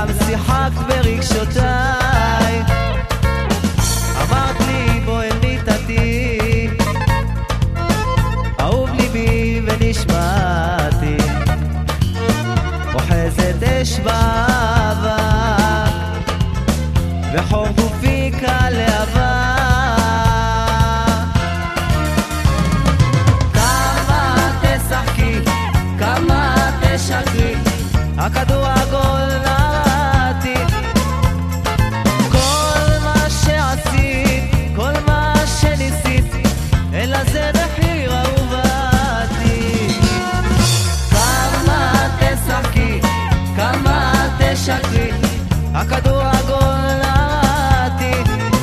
גם שיחקת ברגשותיי, אמרת לי בוא אל מיטתי, אהוב ליבי ונשמעתי, אוחזת אש באהבה וחור גופי כלהבה. כמה תשחקי, כמה תשקרי, הכדור עגול נראתי, כל מה שעשית, כל מה שניסית, אלא זה מחיר אהובתי. כמה תשחקי, כמה תשקרי, הכדור עגול נראתי,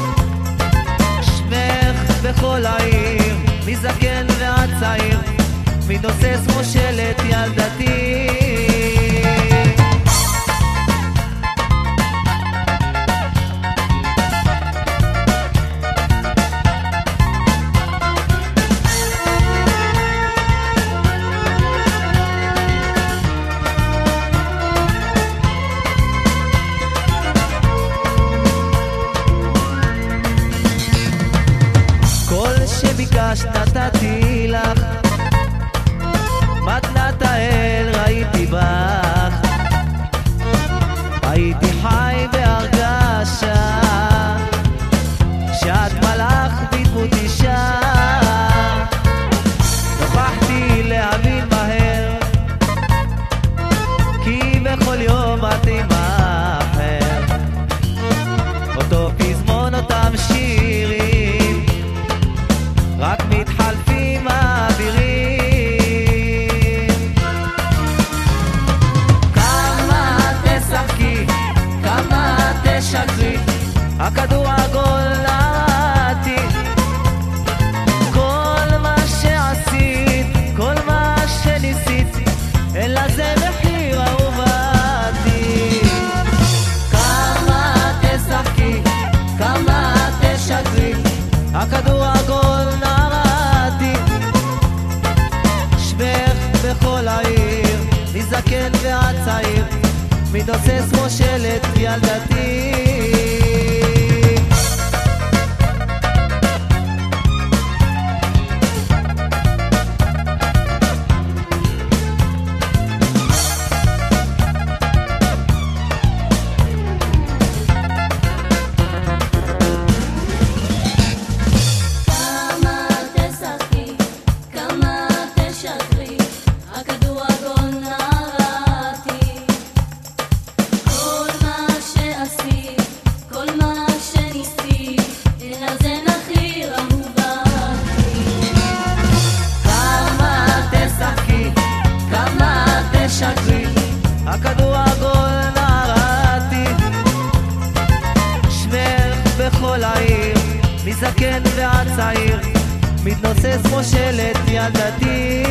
שמך בכל העיר, מזקן ועד צעיר, מתנוסס כמו שלט ילדתי. שביקשת נתתי לך, מתנת האל ראיתי בך, הייתי חי בהרגשה שאת מלאך בדמות אישה. נוכחתי להבין מהר, כי בכל יום את עם אחר, אותו פזמון אותם שירים, רק מתחלפים האווירים. כמה תשחקי, כמה תשקרי, הכדור עגול נראתי, כל מה שעשית, כל מה שניסית, אלא זה מחיר אהובתי. כמה תשחקי, כמה תשקרי, הכדור עגול נראתי, שמך בכל העיר, מזקן ועד צעיר, מתנוסס כמו שלט ילדתי. הכדור עגול נראתי, שמך בכל העיר, מזקן ועד צעיר, מתנוסס כמו שלט ילדתי.